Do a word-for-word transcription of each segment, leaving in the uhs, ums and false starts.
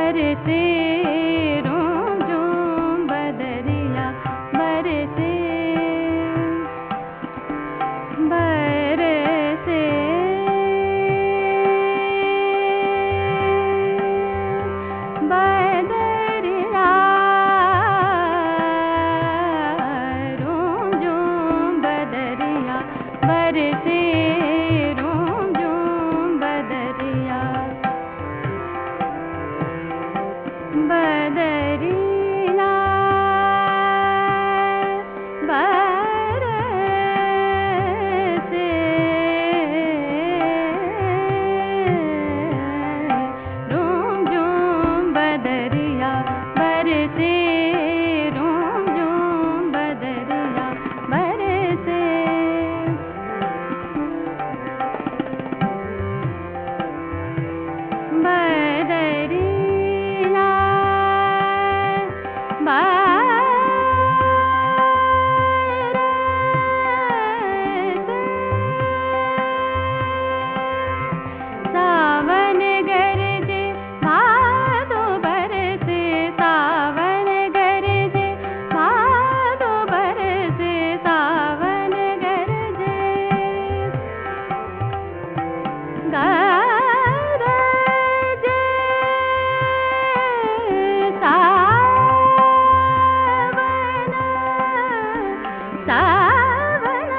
बरसे रोम झूम बदरिया बरसे बरसे बदरिया रोम झूम बदरिया बरसे बदरिया बरसे रोम झूम बदरिया बरसे रोम झूम बदरिया बरसे बदरिया सावन गरजे भादो बरसे सावन गरजे भादो बरसे सावन गरजे गरजे सावन सावन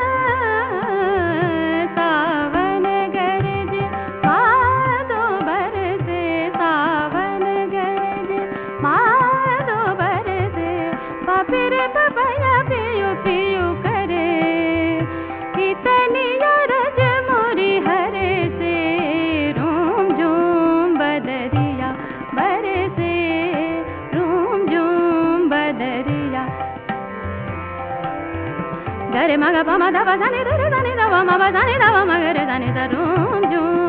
सावन गरजे भादो बरसे सावन गरजे भादो बरसे फिर पपया पियू पियू करे इतनी अरज मोरी हरे से रोम झूम बदरिया बरसे रोम झूम बदरिया गरे मग पम धप सा नि रे सा नि ध प म प सा नि ध प म ग रे सा नि ध रोम झूम